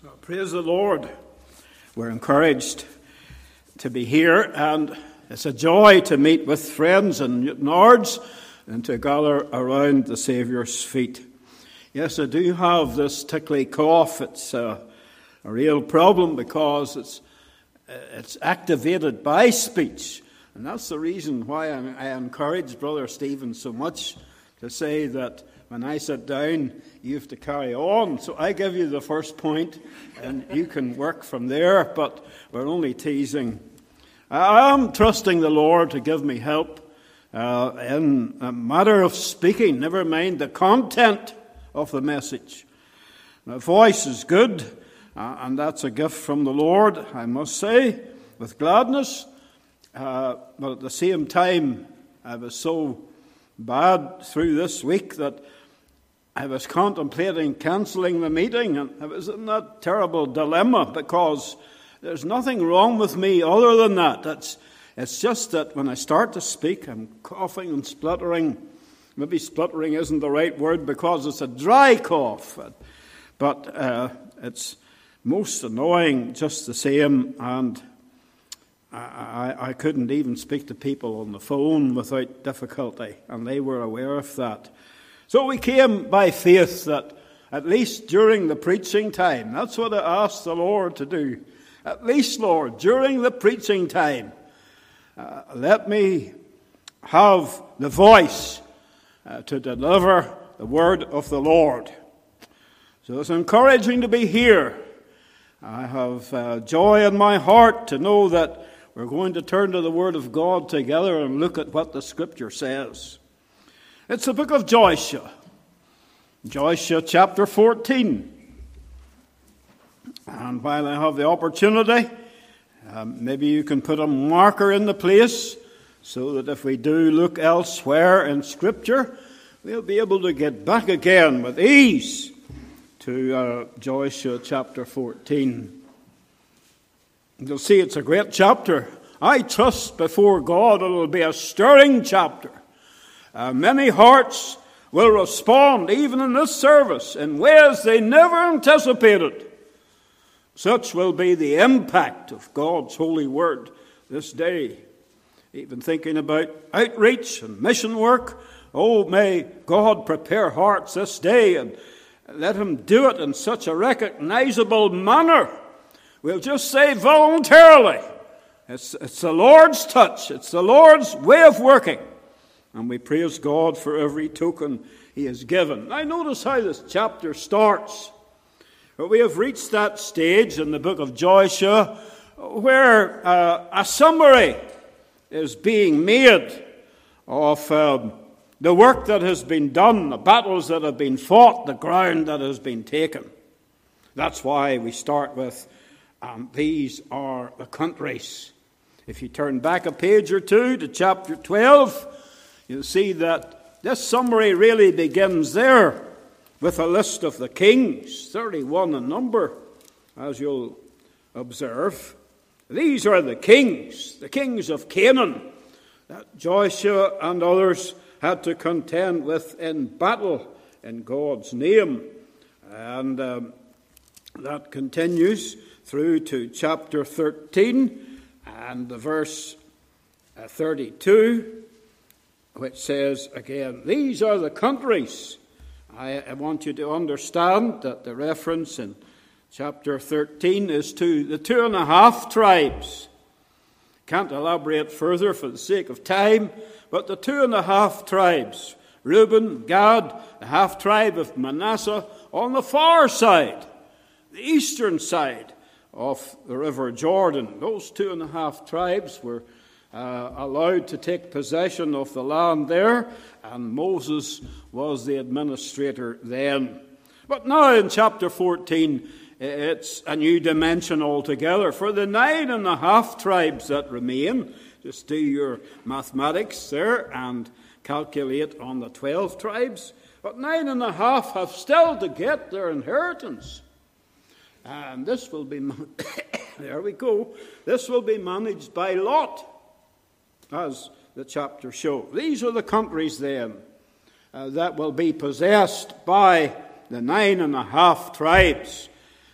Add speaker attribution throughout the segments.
Speaker 1: Praise the Lord. We're encouraged to be here, and it's a joy to meet with friends in Newtownards and to gather around the Saviour's feet. Yes, I do have this tickly cough. It's a real problem because it's activated by speech, and that's the reason why I encourage Brother Stephen so much to say that when I sit down, you have to carry on. So I give you the first point, and you can work from there, but we're only teasing. I am trusting the Lord to give me help in a matter of speaking, never mind the content of the message. My voice is good, and that's a gift from the Lord, I must say, with gladness. But at the same time, I was so bad through this week that I was contemplating cancelling the meeting, and I was in that terrible dilemma because there's nothing wrong with me other than that. It's just that when I start to speak, I'm coughing and spluttering. Maybe spluttering isn't the right word because it's a dry cough, but it's most annoying just the same, and I couldn't even speak to people on the phone without difficulty, and they were aware of that. So we came by faith that at least during the preaching time, that's what I asked the Lord to do. At least, Lord, during the preaching time, let me have the voice to deliver the word of the Lord. So it's encouraging to be here. I have joy in my heart to know that we're going to turn to the Word of God together and look at what the Scripture says. It's the book of Joshua. Joshua chapter 14. And while I have the opportunity, maybe you can put a marker in the place so that if we do look elsewhere in Scripture, we'll be able to get back again with ease to Joshua chapter 14. You'll see it's a great chapter. I trust before God it will be a stirring chapter. Many hearts will respond, even in this service, in ways they never anticipated. Such will be the impact of God's holy word this day. Even thinking about outreach and mission work, oh, may God prepare hearts this day and let Him do it in such a recognizable manner. We'll just say voluntarily. It's the Lord's touch. It's the Lord's way of working. And we praise God for every token He has given. Now notice how this chapter starts. We have reached that stage in the book of Joshua where a summary is being made of the work that has been done, the battles that have been fought, the ground that has been taken. That's why we start with these are the countries. If you turn back a page or two to chapter 12, you'll see that this summary really begins there with a list of the kings, 31 in number, as you'll observe. These are the kings of Canaan, that Joshua and others had to contend with in battle in God's name. And that continues through to chapter 13 and the verse 32, which says again, these are the countries. I want you to understand that the reference in chapter 13 is to the 2.5 tribes. Can't elaborate further for the sake of time, but the 2.5 tribes, Reuben, Gad, the half tribe of Manasseh, on the far side, the eastern side of the river Jordan. Those 2.5 tribes were allowed to take possession of the land there, and Moses was the administrator then. But now in chapter 14, it's a new dimension altogether. For the 9.5 tribes that remain, just do your mathematics there and calculate on the 12 tribes. But 9.5 have still to get their inheritance. And this will be, there we go, this will be managed by Lot, as the chapter shows. These are the countries then that will be possessed by the 9.5 tribes.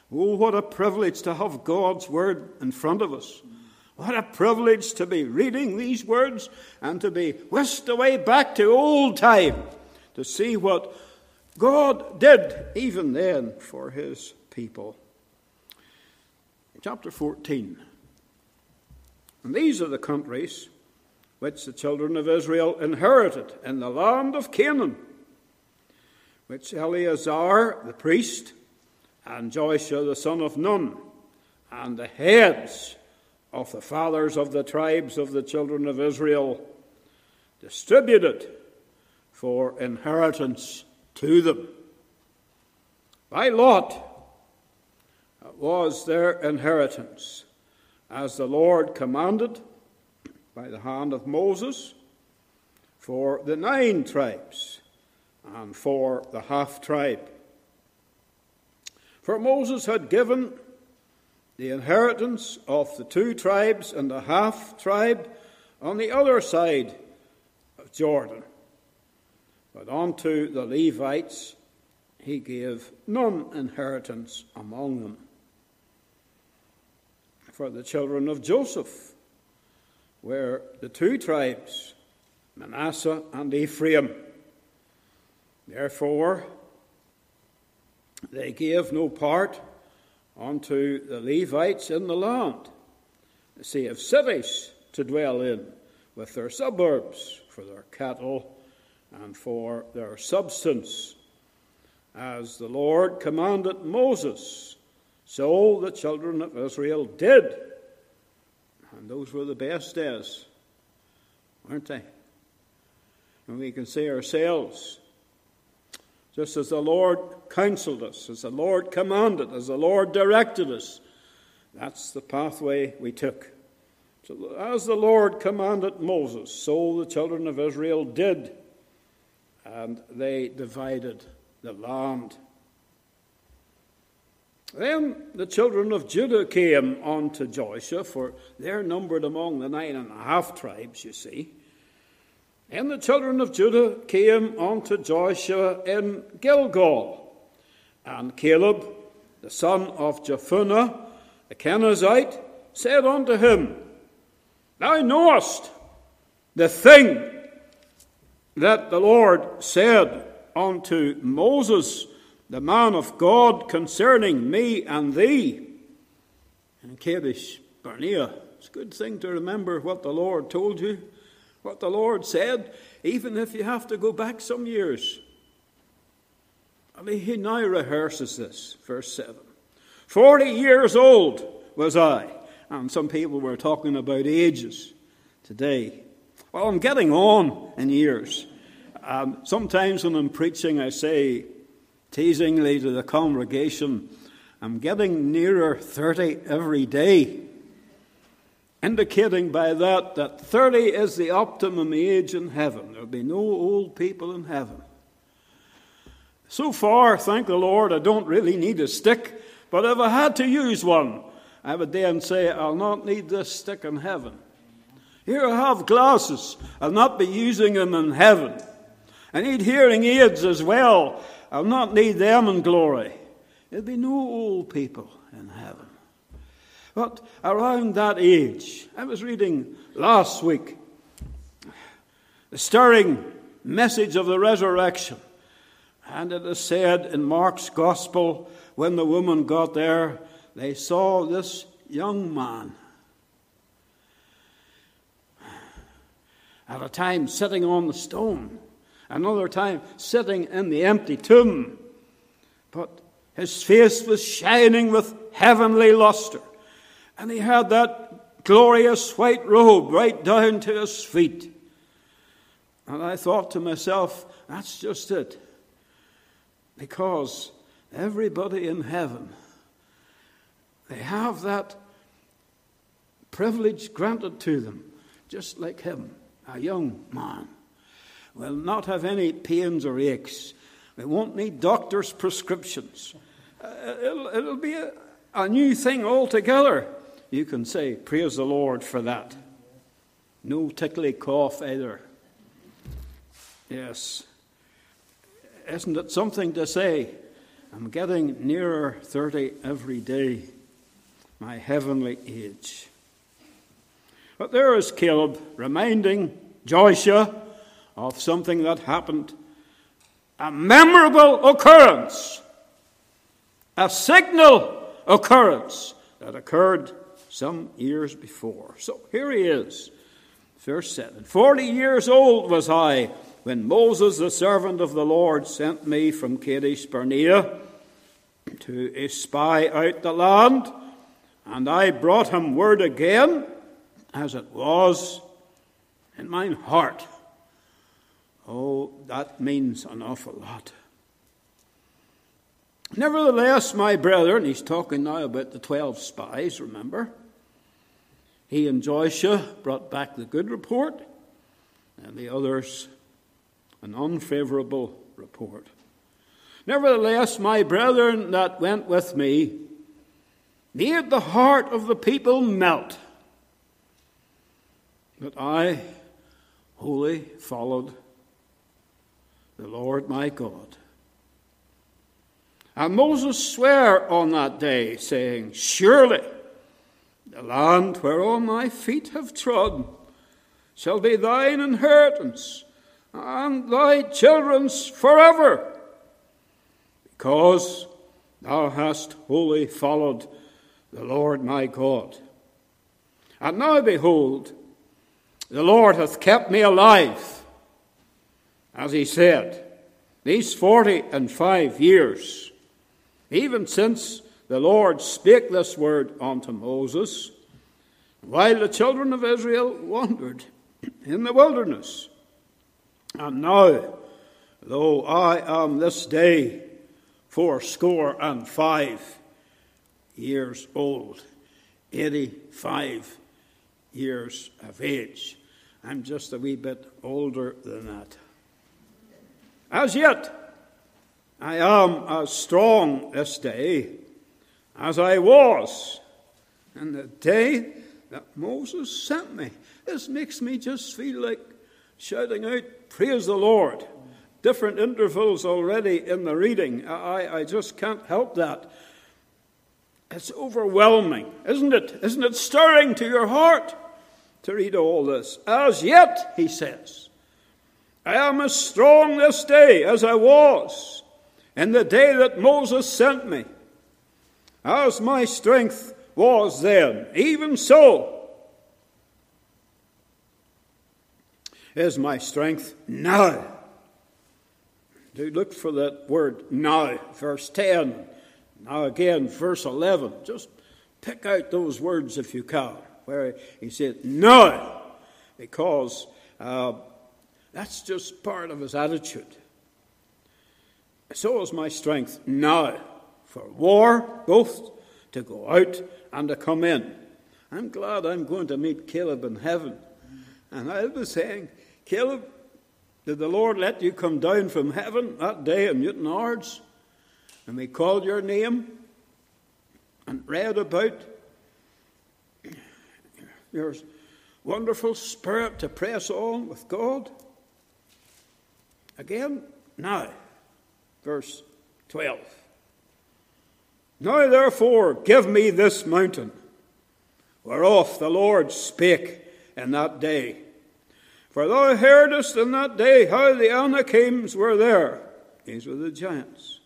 Speaker 1: Oh, what a privilege to have God's word in front of us. What a privilege to be reading these words and to be whisked away back to old time to see what God did even then for his people. Chapter 14. And these are the countries which the children of Israel inherited in the land of Canaan, which Eleazar the priest and Joshua the son of Nun and the heads of the fathers of the tribes of the children of Israel distributed for inheritance to them. By lot was their inheritance, as the Lord commanded by the hand of Moses, for the 9 tribes and for the half-tribe. For Moses had given the inheritance of the 2 tribes and the half-tribe on the other side of Jordan. But unto the Levites he gave none inheritance among them. For the children of Joseph were the 2 tribes, Manasseh and Ephraim. Therefore, they gave no part unto the Levites in the land, save cities to dwell in, with their suburbs for their cattle and for their substance. As the Lord commanded Moses, so the children of Israel did. And those were the best days, weren't they? And we can say ourselves, just as the Lord counseled us, as the Lord commanded, as the Lord directed us, that's the pathway we took. So as the Lord commanded Moses, so the children of Israel did, and they divided the land. Then the children of Judah came unto Joshua, for they're numbered among the 9.5 tribes, you see. And the children of Judah came unto Joshua in Gilgal. And Caleb, the son of Jephunneh, the Kenizzite, said unto him, Thou knowest the thing that the Lord said unto Moses, the man of God, concerning me and thee. In Kadesh Barnea, it's a good thing to remember what the Lord told you, what the Lord said, even if you have to go back some years. I mean, he now rehearses this, verse 7. 40 years old was I. And some people were talking about ages today. Well, I'm getting on in years. Sometimes when I'm preaching, I say teasingly to the congregation, I'm getting nearer 30 every day, indicating by that 30 is the optimum age in heaven. There'll be no old people in heaven. So far, thank the Lord, I don't really need a stick, but if I had to use one, I would then say, I'll not need this stick in heaven. Here I have glasses. I'll not be using them in heaven. I need hearing aids as well. I'll not need them in glory. There'll be no old people in heaven. But around that age, I was reading last week the stirring message of the resurrection. And it is said in Mark's Gospel, when the woman got there, they saw this young man, at a time sitting on the stone, another time sitting in the empty tomb. But his face was shining with heavenly luster, and he had that glorious white robe right down to his feet. And I thought to myself, that's just it. Because everybody in heaven, they have that privilege granted to them, just like him, a young man. Will not have any pains or aches. They won't need doctor's prescriptions. It'll be a new thing altogether. You can say, praise the Lord for that. No tickly cough either. Yes. Isn't it something to say? I'm getting nearer 30 every day, my heavenly age. But there is Caleb reminding Joshua of something that happened, a memorable occurrence, a signal occurrence that occurred some years before. So here he is, verse 7. 40 years old was I when Moses, the servant of the Lord, sent me from Kadesh Barnea to espy out the land, and I brought him word again, as it was in mine heart. Oh, that means an awful lot. Nevertheless, my brethren, he's talking now about the 12 spies, remember? He and Joshua brought back the good report, and the others an unfavorable report. Nevertheless, my brethren that went with me made the heart of the people melt, but I wholly followed the Lord my God. And Moses sware on that day, saying, surely the land whereon thy feet have trodden shall be thine inheritance, and thy children's forever, because thou hast wholly followed the Lord my God. And now behold, the Lord hath kept me alive, as he said, these 45 years, even since the Lord spake this word unto Moses, while the children of Israel wandered in the wilderness. And now, though I am this day 85 years old, 85 years of age, I'm just a wee bit older than that. As yet, I am as strong this day as I was in the day that Moses sent me. This makes me just feel like shouting out, praise the Lord. Different intervals already in the reading. I just can't help that. It's overwhelming, isn't it? Isn't it stirring to your heart to read all this? As yet, he says, I am as strong this day as I was in the day that Moses sent me. As my strength was then, even so is my strength now. Do look for that word now, verse 10. Now again, verse 11. Just pick out those words if you can, where he said now, because that's just part of his attitude. So is my strength now for war, both to go out and to come in. I'm glad I'm going to meet Caleb in heaven. And I was saying, Caleb, did the Lord let you come down from heaven that day in Newtownards? And we called your name and read about your wonderful spirit to press on with God? Again, now, verse 12. Now therefore give me this mountain, whereof the Lord spake in that day. For thou heardest in that day how the Anakims were there. These were the giants.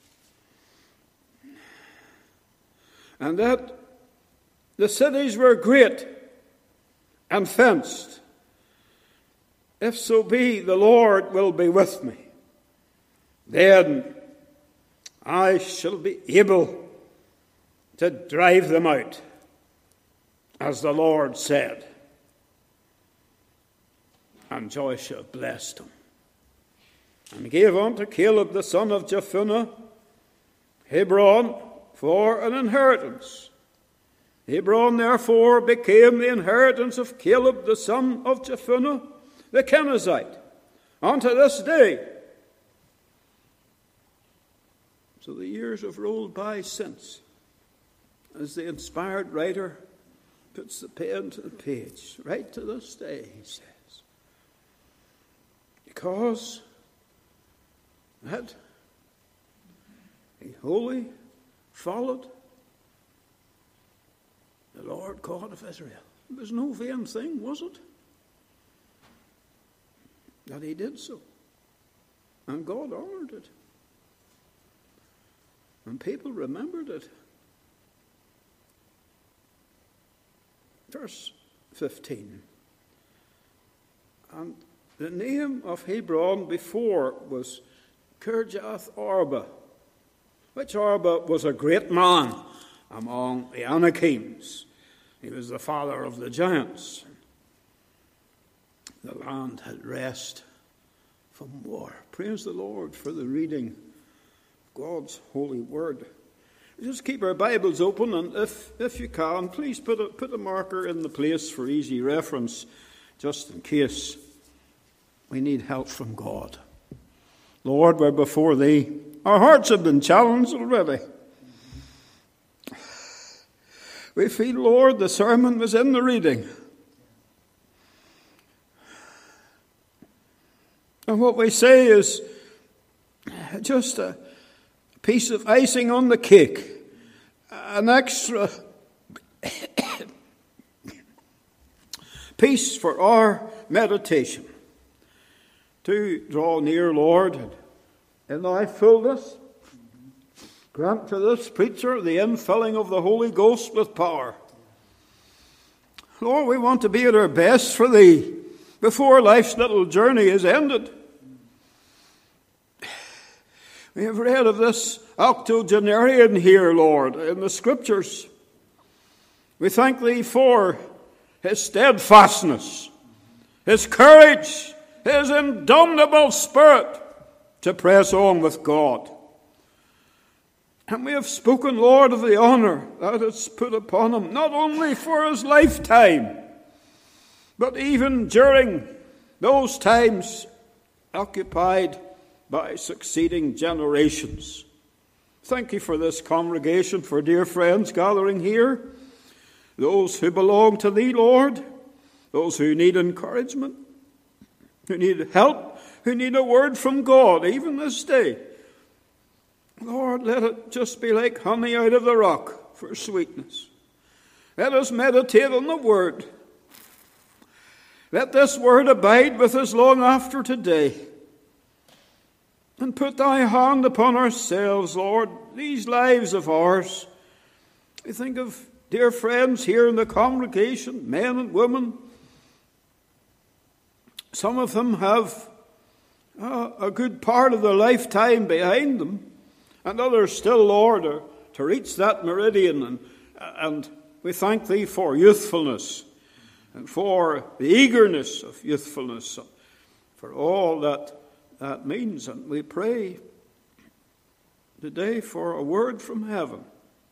Speaker 1: And that the cities were great and fenced. If so be the Lord will be with me, then I shall be able to drive them out, as the Lord said. And Joshua blessed him, and gave unto Caleb the son of Jephunneh Hebron for an inheritance. Hebron therefore became the inheritance of Caleb the son of Jephunneh the Kenizzite unto this day. So the years have rolled by since, as the inspired writer puts the pen to the page, right to this day, he says. Because that He wholly followed the Lord God of Israel. It was no vain thing, was it? That he did so. And God honored it. And people remembered it. Verse 15. And the name of Hebron before was Kirjath Arba, which Arba was a great man among the Anakims. He was the father of the giants. The land had rest from war. Praise the Lord for the reading of God's holy word. Just keep our Bibles open, and if you can, please put a marker in the place for easy reference, just in case we need help from God. Lord, we're before Thee. Our hearts have been challenged already. We feel, Lord, the sermon was in the reading. And what we say is just a piece of icing on the cake, an extra piece for our meditation. To draw near, Lord, in Thy fullness, grant to this preacher the infilling of the Holy Ghost with power. Lord, we want to be at our best for Thee before life's little journey is ended. We have read of this octogenarian here, Lord, in the Scriptures. We thank Thee for his steadfastness, his courage, his indomitable spirit to press on with God. And we have spoken, Lord, of the honour that is put upon him, not only for his lifetime, but even during those times occupied by succeeding generations. Thank You for this congregation, for dear friends gathering here, those who belong to Thee, Lord, those who need encouragement, who need help, who need a word from God, even this day. Lord, let it just be like honey out of the rock for sweetness. Let us meditate on the Word. Let this Word abide with us long after today. And put Thy hand upon ourselves, Lord, these lives of ours. I think of dear friends here in the congregation, men and women. Some of them have a good part of their lifetime behind them, and others still, Lord, are to reach that meridian. And we thank Thee for youthfulness and for the eagerness of youthfulness, for all that means. And we pray today for a word from heaven,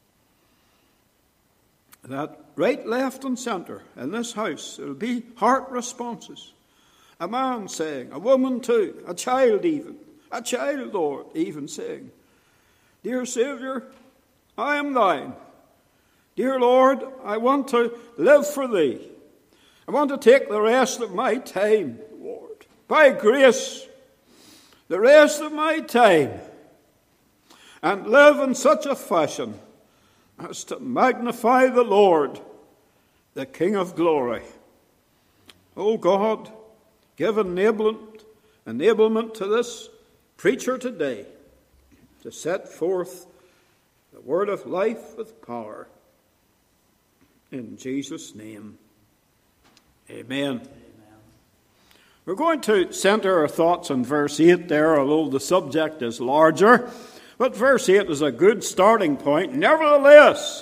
Speaker 1: that right, left, and centre in this house there will be heart responses. A man saying, a woman too, a child even, a child, Lord, even saying, Dear Saviour, I am Thine. Dear Lord, I want to live for Thee. I want to take the rest of my time, Lord, by grace, the rest of my time, and live in such a fashion as to magnify the Lord, the King of glory. O God, give enablement to this preacher today to set forth the word of life with power. In Jesus' name, amen. We're going to centre our thoughts on verse 8 there, although the subject is larger. But verse 8 is a good starting point. Nevertheless,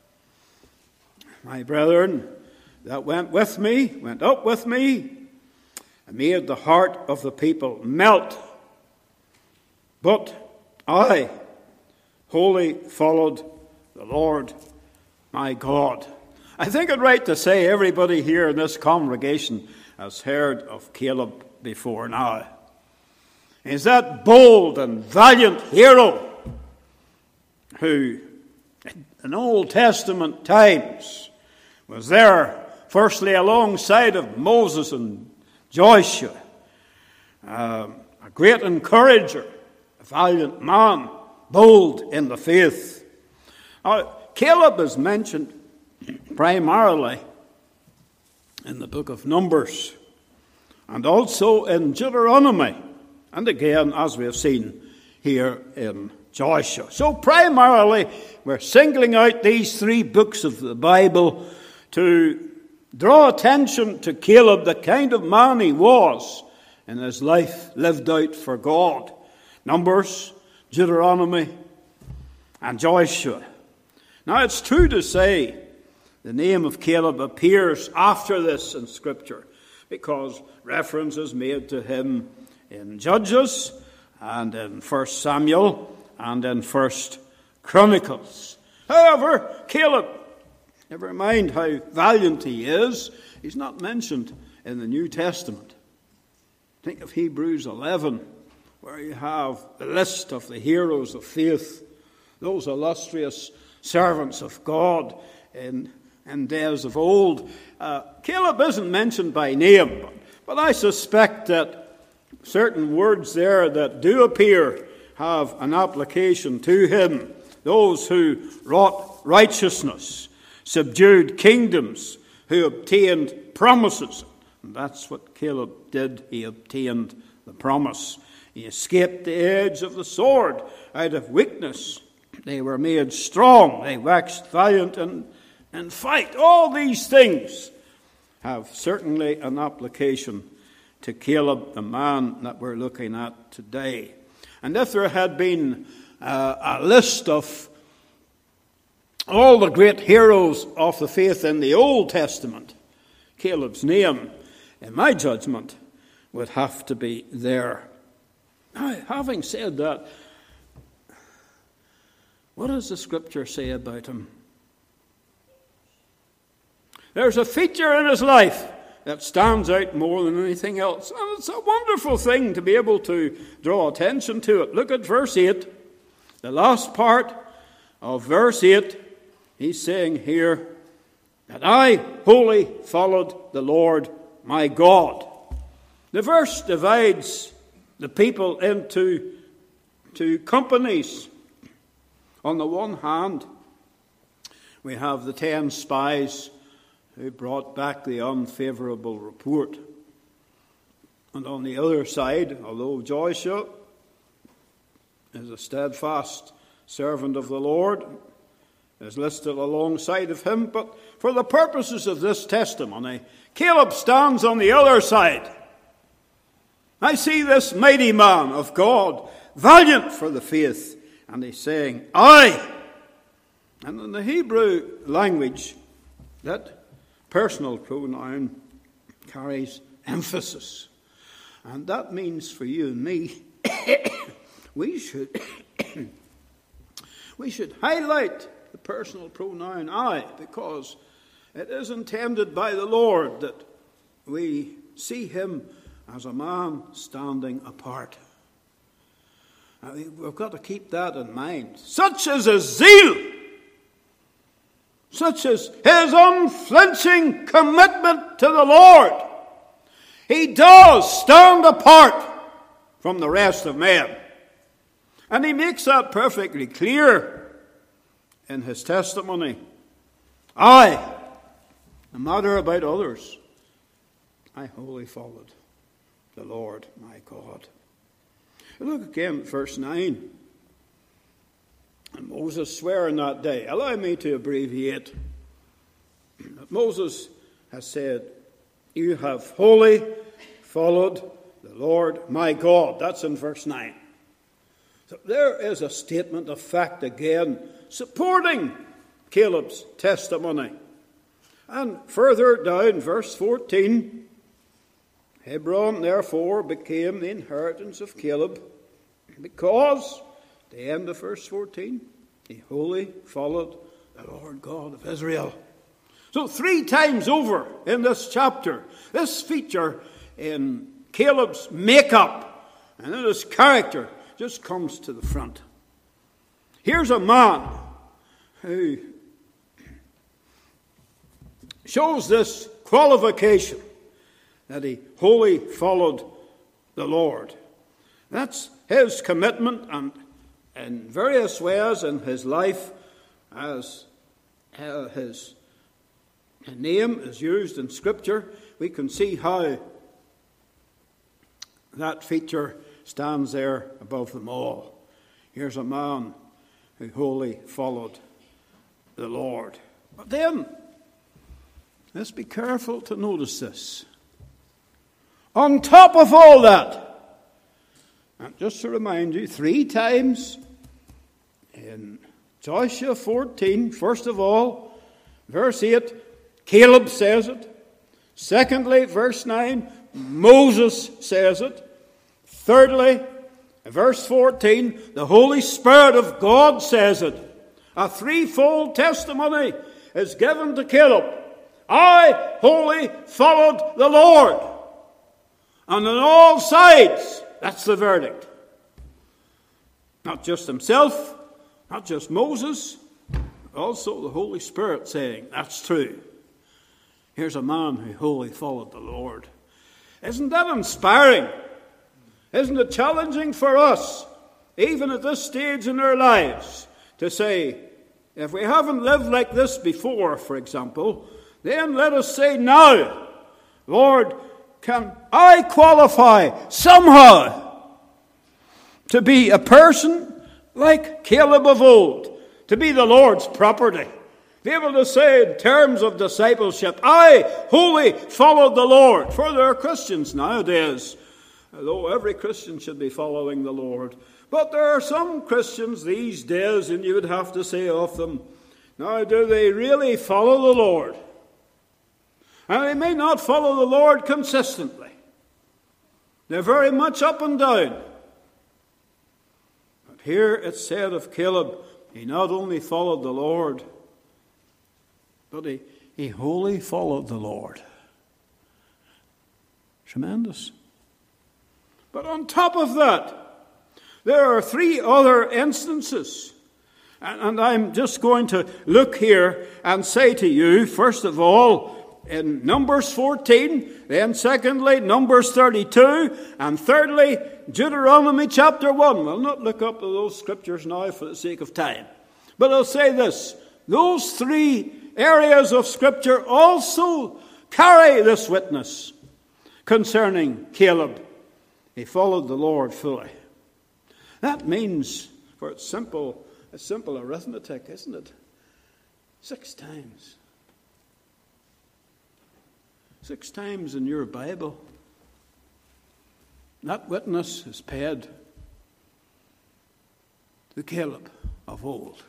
Speaker 1: my brethren that went up with me, and made the heart of the people melt. But I wholly followed the Lord my God. I think it's right to say everybody here in this congregation has heard of Caleb before now. He's that bold and valiant hero who, in Old Testament times, was there firstly alongside of Moses and Joshua, a great encourager, a valiant man, bold in the faith. Now, Caleb is mentioned primarily in the book of Numbers and also in Deuteronomy, and again, as we have seen here in Joshua. So primarily, we're singling out these three books of the Bible to draw attention to Caleb, the kind of man he was in his life lived out for God. Numbers, Deuteronomy, and Joshua. Now, it's true to say the name of Caleb appears after this in Scripture, because reference is made to him in Judges and in 1 Samuel and in 1 Chronicles. However, Caleb, never mind how valiant he is, he's not mentioned in the New Testament. Think of Hebrews 11, where you have the list of the heroes of faith, those illustrious servants of God in days of old. Caleb isn't mentioned by name, but I suspect that certain words there that do appear have an application to him. Those who wrought righteousness, subdued kingdoms, who obtained promises. And that's what Caleb did. He obtained the promise. He escaped the edge of the sword out of weakness. They were made strong. They waxed valiant and fight. All these things have certainly an application to Caleb, the man that we're looking at today. And if there had been a list of all the great heroes of the faith in the Old Testament, Caleb's name, in my judgment, would have to be there. Now, having said that, what does the Scripture say about him? There's a feature in his life that stands out more than anything else. And it's a wonderful thing to be able to draw attention to it. Look at verse 8. The last part of verse 8, he's saying here, that I wholly followed the Lord my God. The verse divides the people into two companies. On the one hand, we have the 10 spies who brought back the unfavorable report. And on the other side, although Joshua is a steadfast servant of the Lord, is listed alongside of him, but for the purposes of this testimony, Caleb stands on the other side. I see this mighty man of God, valiant for the faith, and he's saying, I. And in the Hebrew language, that personal pronoun carries emphasis. And that means for you and me, we should highlight the personal pronoun I, because it is intended by the Lord that we see him as a man standing apart. I mean, we've got to keep that in mind. Such is his zeal, such is his unflinching commitment to the Lord. He does stand apart from the rest of men. And he makes that perfectly clear in his testimony. No matter about others, I wholly followed the Lord my God. Look again at verse 9. And Moses sware in that day. Allow me to abbreviate. Moses has said, you have wholly followed the Lord my God. That's in verse 9. So there is a statement of fact again supporting Caleb's testimony. And further down, verse 14, Hebron therefore became the inheritance of Caleb, because, the end of verse 14, he wholly followed the Lord God of Israel. So 3 times over in this chapter, this feature in Caleb's makeup and in his character just comes to the front. Here's a man who shows this qualification that he wholly followed the Lord. That's his commitment, and in various ways in his life, as his name is used in Scripture, we can see how that feature stands there above them all. Here's a man who wholly followed the Lord. But then, let's be careful to notice this. On top of all that, and just to remind you, 3 times in Joshua 14, first of all, verse 8, Caleb says it. Secondly, verse 9, Moses says it. Thirdly, verse 14, the Holy Spirit of God says it. A threefold testimony is given to Caleb. I wholly followed the Lord. And on all sides, that's the verdict. Not just himself, not just Moses, also the Holy Spirit saying, that's true. Here's a man who wholly followed the Lord. Isn't that inspiring? Isn't it challenging for us, even at this stage in our lives, to say, if we haven't lived like this before, for example, then let us say now, Lord, can I qualify somehow to be a person like Caleb of old, to be the Lord's property? Be able to say in terms of discipleship, I wholly followed the Lord. For there are Christians nowadays, although every Christian should be following the Lord. But there are some Christians these days, and you would have to say of them, now do they really follow the Lord? And they may not follow the Lord consistently. They're very much up and down. But here it's said of Caleb, he not only followed the Lord, but he wholly followed the Lord. Tremendous. But on top of that, there are 3 other instances. And I'm just going to look here and say to you, first of all, in Numbers 14, then secondly, Numbers 32, and thirdly, Deuteronomy chapter 1. We'll not look up those scriptures now for the sake of time. But I'll say this, those 3 areas of Scripture also carry this witness concerning Caleb. He followed the Lord fully. That means, for it's simple arithmetic, isn't it? 6 times. 6 times in your Bible. That witness is paid to Caleb of old.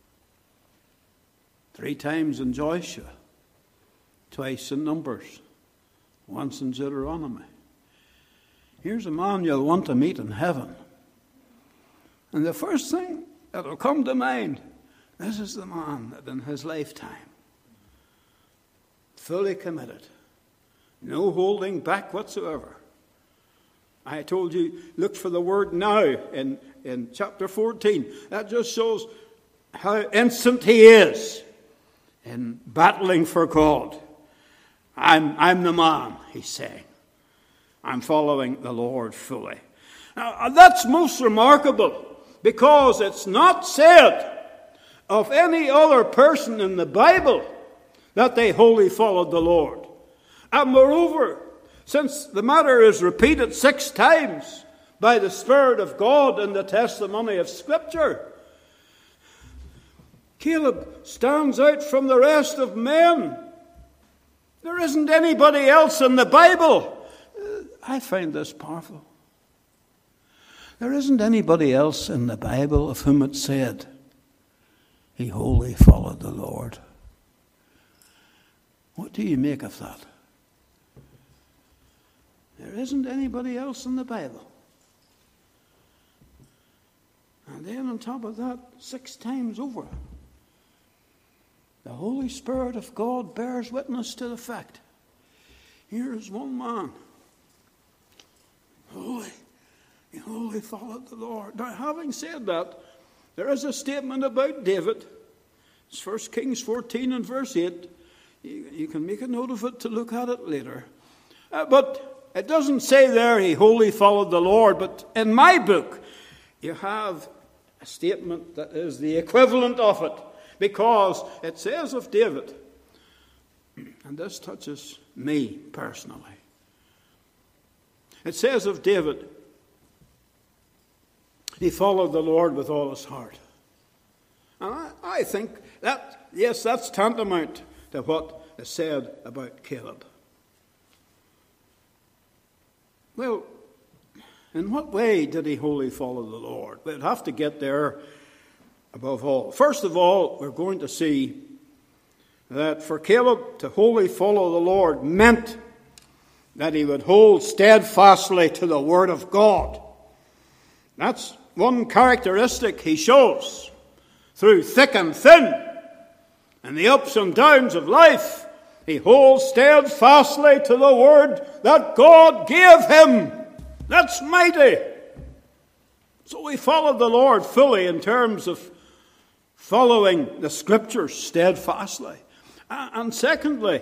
Speaker 1: 3 times in Joshua, twice in Numbers, once in Deuteronomy. Here's a man you'll want to meet in heaven. And the first thing that will come to mind, this is the man that in his lifetime, fully committed, no holding back whatsoever. I told you, look for the word now in chapter 14. That just shows how instant he is in battling for God. I'm the man, he's saying. I'm following the Lord fully. Now, that's most remarkable because it's not said of any other person in the Bible that they wholly followed the Lord. And moreover, since the matter is repeated 6 times by the Spirit of God in the testimony of Scripture, Caleb stands out from the rest of men. There isn't anybody else in the Bible. I find this powerful. There isn't anybody else in the Bible of whom it said, he wholly followed the Lord. What do you make of that? There isn't anybody else in the Bible. And then on top of that, 6 times over, the Holy Spirit of God bears witness to the fact. Here is one man. He wholly followed the Lord. Now, having said that, there is a statement about David. It's 1 Kings 14 and verse 8. You can make a note of it to look at it later. But it doesn't say there he wholly followed the Lord. But in my book, you have a statement that is the equivalent of it, because it says of David, and this touches me personally, it says of David, he followed the Lord with all his heart. And I think that, yes, that's tantamount to what is said about Caleb. Well, in what way did he wholly follow the Lord? We'd have to get there above all. First of all, we're going to see that for Caleb to wholly follow the Lord meant that he would hold steadfastly to the Word of God. That's one characteristic he shows through thick and thin and the ups and downs of life. He holds steadfastly to the Word that God gave him. That's mighty. So he followed the Lord fully in terms of following the Scriptures steadfastly. And secondly,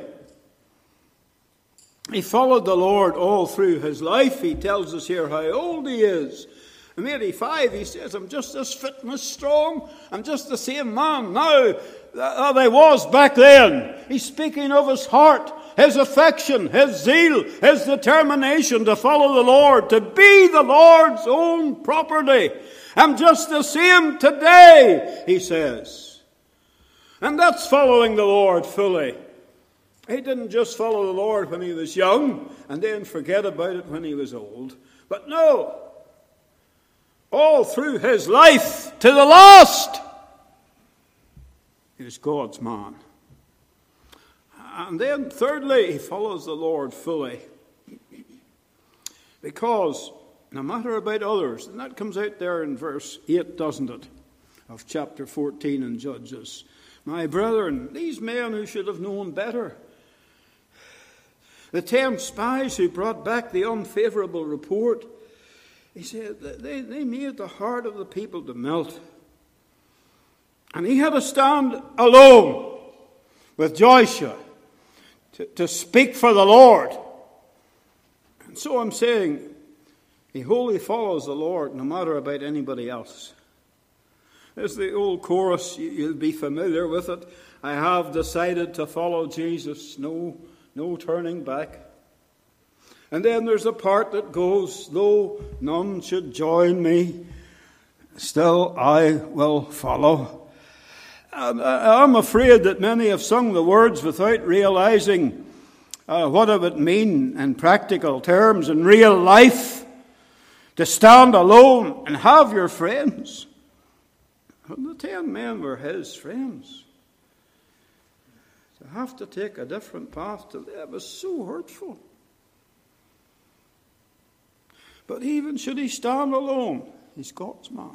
Speaker 1: he followed the Lord all through his life. He tells us here how old he is. In 85, he says, I'm just as fit and as strong. I'm just the same man now that I was back then. He's speaking of his heart, his affection, his zeal, his determination to follow the Lord, to be the Lord's own property. I'm just the same today, he says. And that's following the Lord fully. He didn't just follow the Lord when he was young and then forget about it when he was old. But no, all through his life to the last, he was God's man. And then thirdly, he follows the Lord fully. Because no matter about others, and that comes out there in verse 8, doesn't it, of chapter 14 in Judges. My brethren, these men who should have known better, the 10 spies who brought back the unfavorable report, he said they made the heart of the people to melt. And he had to stand alone with Joshua to speak for the Lord. And so I'm saying, he wholly follows the Lord no matter about anybody else. There's the old chorus, you'll be familiar with it. I have decided to follow Jesus, no turning back. And then there's a part that goes, though none should join me, still I will follow. And I'm afraid that many have sung the words without realizing what it would mean in practical terms, in real life, to stand alone and have your friends. And the 10 men were his friends. To have to take a different path to them was so hurtful. But even should he stand alone, he's God's man.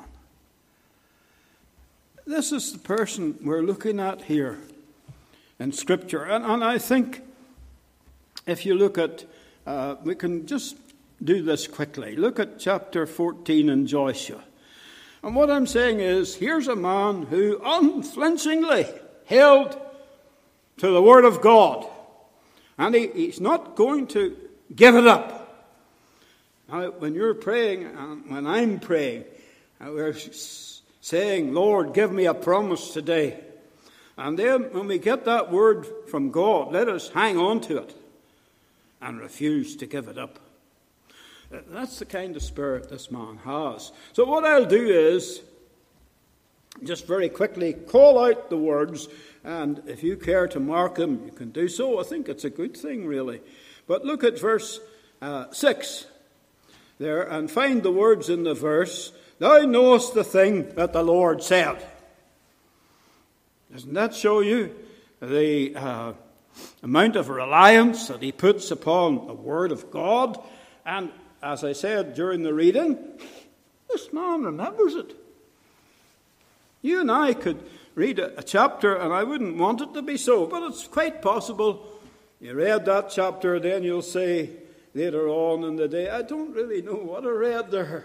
Speaker 1: This is the person we're looking at here in Scripture. And I think if you look at, we can just do this quickly. Look at chapter 14 in Joshua. And what I'm saying is, here's a man who unflinchingly held to the Word of God. And he's not going to give it up. Now, when you're praying, and when I'm praying, we're saying, Lord, give me a promise today. And then when we get that word from God, let us hang on to it and refuse to give it up. That's the kind of spirit this man has. So what I'll do is, just very quickly, call out the words, and if you care to mark them, you can do so. I think it's a good thing, really. But look at verse 6 there, and find the words in the verse, thou knowest the thing that the Lord said. Doesn't that show you the amount of reliance that he puts upon the Word of God? And as I said during the reading, this man remembers it. You and I could read a chapter, and I wouldn't want it to be so, but it's quite possible. You read that chapter, then you'll say later on in the day, I don't really know what I read there.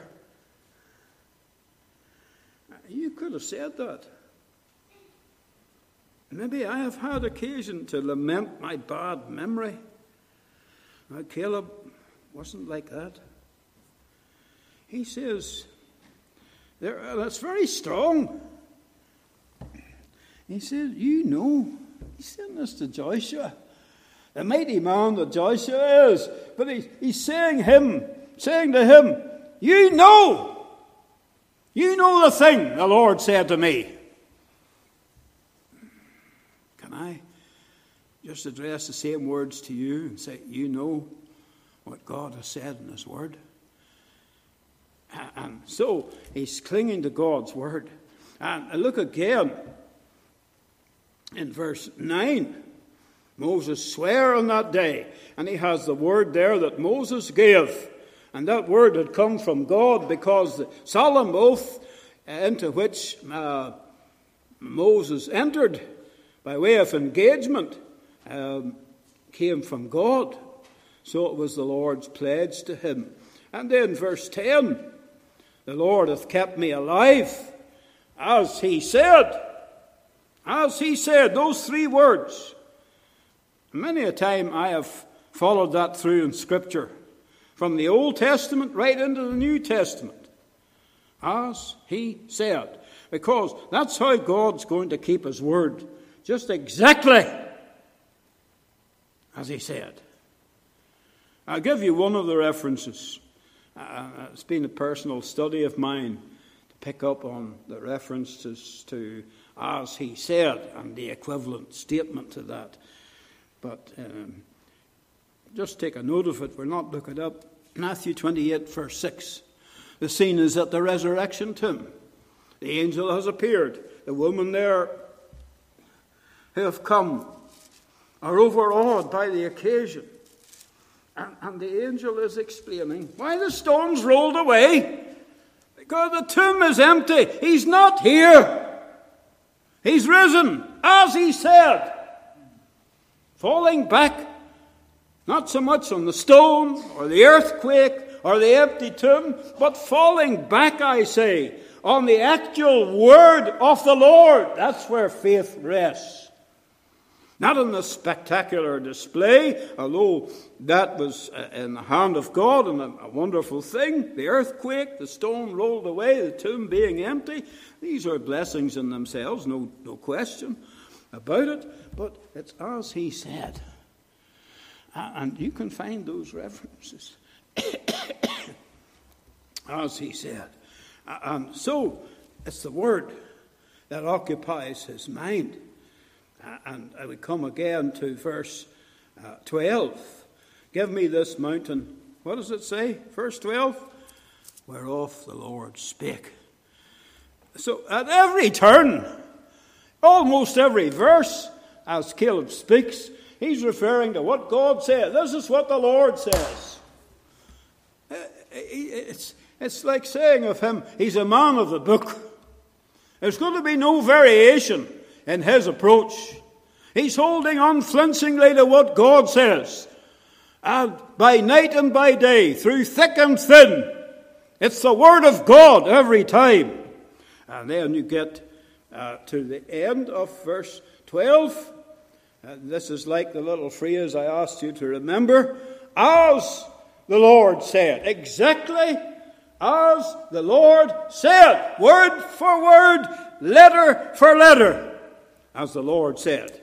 Speaker 1: You could have said that. Maybe I have had occasion to lament my bad memory. Now, Caleb wasn't like that. He says, That's very strong. He says, you know. He's saying this to Joshua. The mighty man that Joshua is. But he's saying to him, you know. You know the thing the Lord said to me. Can I just address the same words to you and say, you know what God has said in His Word? And so he's clinging to God's Word. And look again in verse 9. Moses swore on that day, and he has the word there that Moses gave. And that word had come from God, because the solemn oath into which Moses entered by way of engagement came from God. So it was the Lord's pledge to him. And then verse 10, the Lord hath kept me alive, as He said. As He said, those three words. Many a time I have followed that through in Scripture, from the Old Testament right into the New Testament. As He said. Because that's how God's going to keep His word. Just exactly as He said. I'll give you one of the references. It's been a personal study of mine to pick up on the references to as He said and the equivalent statement to that. But just take a note of it. We're not looking it up. Matthew 28, verse 6. The scene is at the resurrection tomb. The angel has appeared. The women there who have come are overawed by the occasion. And the angel is explaining why the stone's rolled away. Because the tomb is empty. He's not here. He's risen, as He said. Falling back, not so much on the stone or the earthquake or the empty tomb, but falling back, I say, on the actual word of the Lord. That's where faith rests. Not in the spectacular display, although that was in the hand of God and a wonderful thing. The earthquake, the stone rolled away, the tomb being empty. These are blessings in themselves, no question about it. But it's as He said. And you can find those references. As He said. And so it's the word that occupies his mind. And I would come again to verse 12. Give me this mountain. What does it say? Verse 12. Whereof the Lord spake. So at every turn, almost every verse, as Caleb speaks, he's referring to what God said. This is what the Lord says. It's like saying of him, he's a man of the book. There's going to be no variation in his approach. He's holding unflinchingly to what God says. And by night and by day, through thick and thin, it's the word of God every time. And then you get to the end of verse 12. This is like the little phrase I asked you to remember. As the Lord said. Exactly as the Lord said. Word for word, letter for letter. As the Lord said.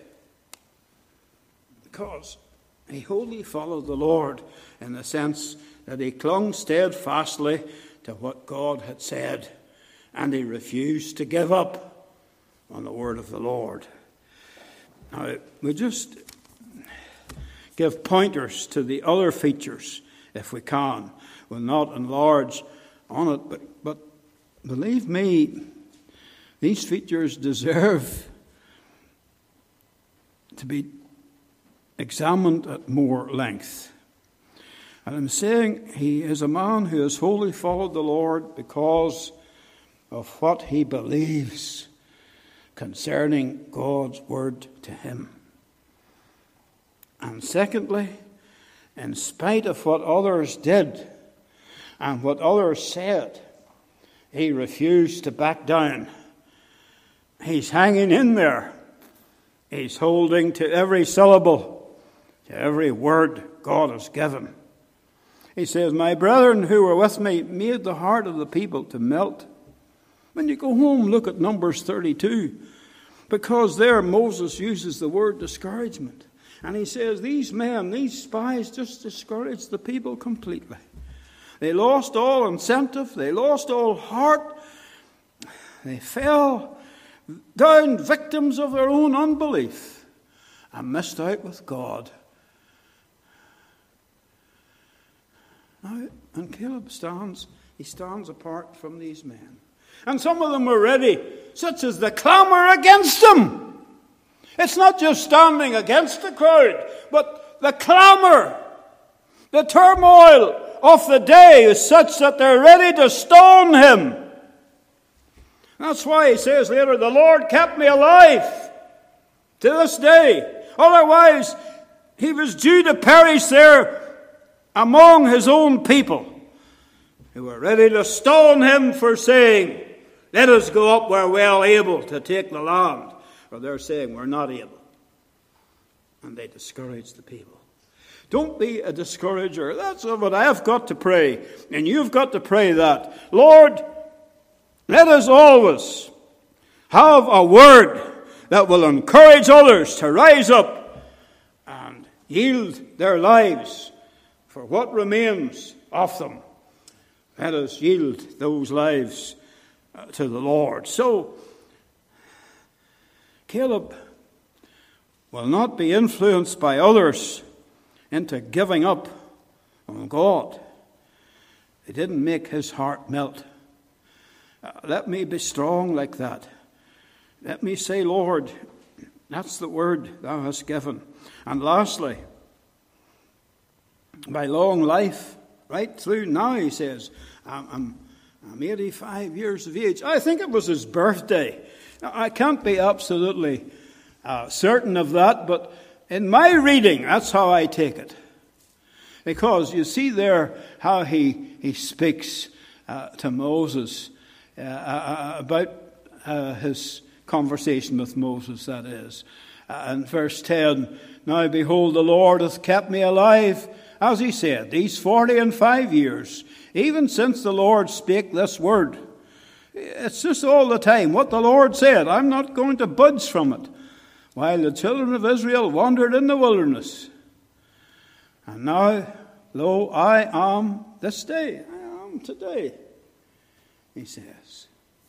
Speaker 1: Because he wholly followed the Lord in the sense that he clung steadfastly to what God had said. And he refused to give up on the word of the Lord. Now, we'll just give pointers to the other features, if we can. We'll not enlarge on it, but believe me, these features deserve to be examined at more length. And I'm saying he is a man who has wholly followed the Lord because of what he believes concerning God's word to him. And secondly, in spite of what others did and what others said, he refused to back down. He's hanging in there. He's holding to every syllable, to every word God has given. He says, my brethren who were with me made the heart of the people to melt. When you go home, look at Numbers 32, because there Moses uses the word discouragement. And he says, these men, these spies, just discouraged the people completely. They lost all incentive. They lost all heart. They fell down victims of their own unbelief and missed out with God. Now, and Caleb stands apart from these men. And some of them are ready, such as the clamour against him. It's not just standing against the crowd, but the clamour, the turmoil of the day is such that they're ready to stone him. That's why he says later, the Lord kept me alive to this day. Otherwise, he was due to perish there among his own people, who were ready to stone him for saying, let us go up, we're well able to take the land. Or they're saying, we're not able. And they discourage the people. Don't be a discourager. That's what I've got to pray. And you've got to pray that. Lord, let us always have a word that will encourage others to rise up and yield their lives for what remains of them. Let us yield those lives to the Lord. So, Caleb will not be influenced by others into giving up on God. It didn't make his heart melt. Let me be strong like that. Let me say, Lord, that's the word thou hast given. And lastly, by long life, right through now, he says, I'm 85 years of age. I think it was his birthday. Now, I can't be absolutely certain of that, but in my reading, that's how I take it. Because you see there how he speaks to Moses about his conversation with Moses, that is. In verse 10, now behold, the Lord hath kept me alive, as he said, these 45 years, even since the Lord spake this word. It's just all the time what the Lord said. I'm not going to budge from it. While the children of Israel wandered in the wilderness. And now, lo, I am this day. I am today, he says.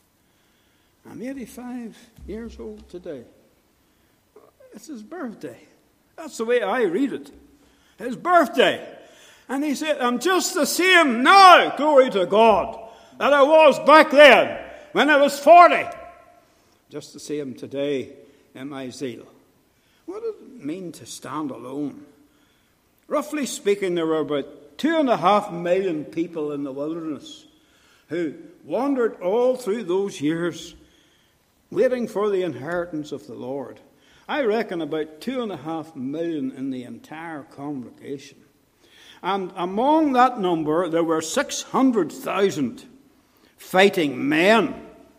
Speaker 1: I'm 85 years old today. It's his birthday. That's the way I read it. His birthday. And he said, I'm just the same now, glory to God, that I was back then when I was 40. Just the same today in my zeal. What does it mean to stand alone? Roughly speaking, there were about 2.5 million people in the wilderness who wandered all through those years waiting for the inheritance of the Lord. I reckon about 2.5 million in the entire congregation. And among that number, there were 600,000 fighting men.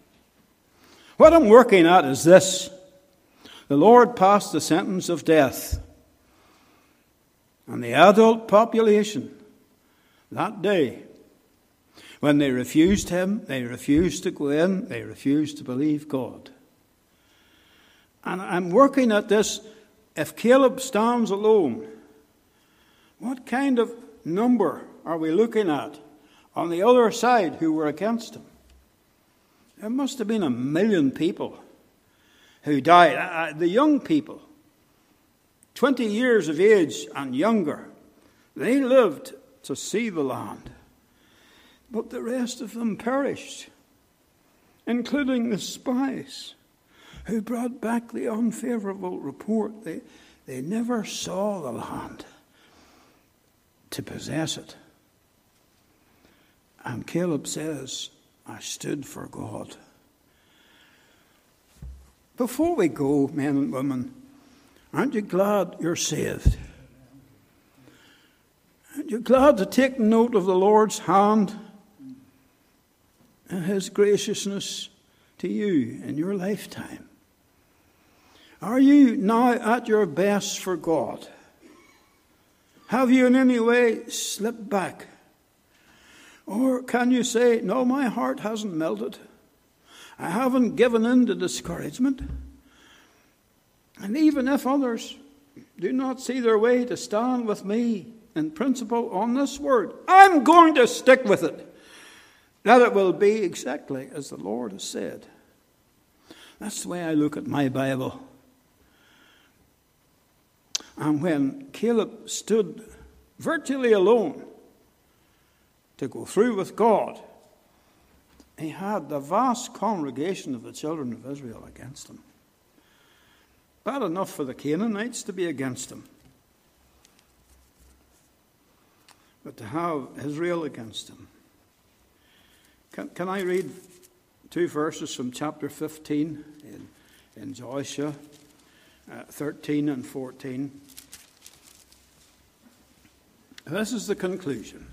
Speaker 1: What I'm working at is this. The Lord passed the sentence of death. And the adult population, that day, when they refused him, they refused to go in, they refused to believe God. And I'm working at this. If Caleb stands alone, what kind of number are we looking at on the other side who were against him? There must have been 1 million people who died. The young people, 20 years of age and younger, they lived to see the land. But the rest of them perished, including the spies who brought back the unfavorable report. They never saw the land to possess it. And Caleb says, I stood for God. Before we go, men and women, aren't you glad you're saved? Aren't you glad to take note of the Lord's hand and his graciousness to you in your lifetime? Are you now at your best for God? Have you in any way slipped back? Or can you say, no, my heart hasn't melted. I haven't given in to discouragement. And even if others do not see their way to stand with me in principle on this word, I'm going to stick with it. That it will be exactly as the Lord has said. That's the way I look at my Bible. And when Caleb stood virtually alone to go through with God, he had the vast congregation of the children of Israel against him. Bad enough for the Canaanites to be against him, but to have Israel against him. Can I read 2 verses from chapter 15 in Joshua 13 and 14? This is the conclusion.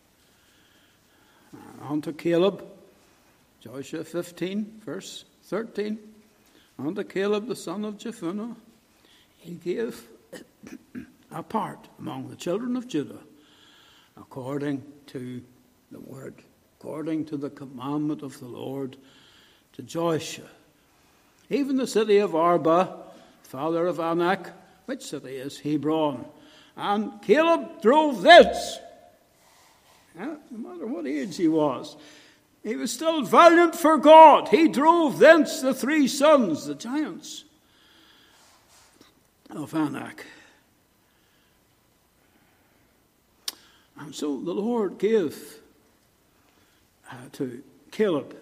Speaker 1: Unto Caleb, Joshua 15, verse 13. Unto Caleb the son of Jephunneh, he gave a part among the children of Judah, according to the word, according to the commandment of the Lord, to Joshua. Even the city of Arba, father of Anak, which city is Hebron. And Caleb drove thence. No matter what age he was still valiant for God. He drove thence the 3 sons, the giants of Anak. And so the Lord gave to Caleb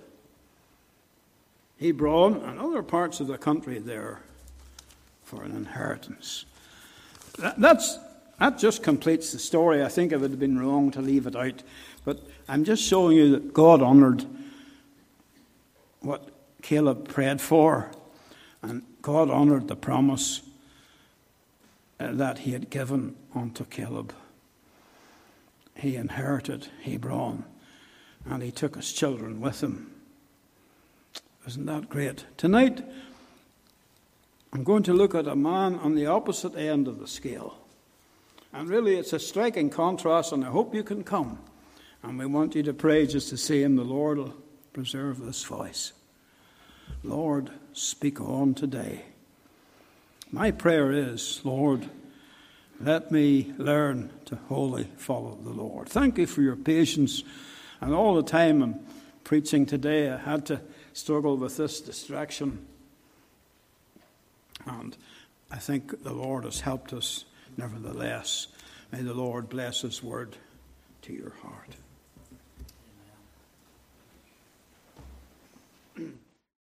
Speaker 1: Hebron and other parts of the country there for an inheritance. That just completes the story. I think it would have been wrong to leave it out. But I'm just showing you that God honoured what Caleb prayed for. And God honoured the promise that he had given unto Caleb. He inherited Hebron. And he took his children with him. Isn't that great? Tonight, I'm going to look at a man on the opposite end of the scale. And really, it's a striking contrast, and I hope you can come. And we want you to pray just the same. The Lord will preserve this voice. Lord, speak on today. My prayer is, Lord, let me learn to wholly follow the Lord. Thank you for your patience. And all the time I'm preaching today, I had to struggle with this distraction. And I think the Lord has helped us nevertheless. May the Lord bless his word to your heart.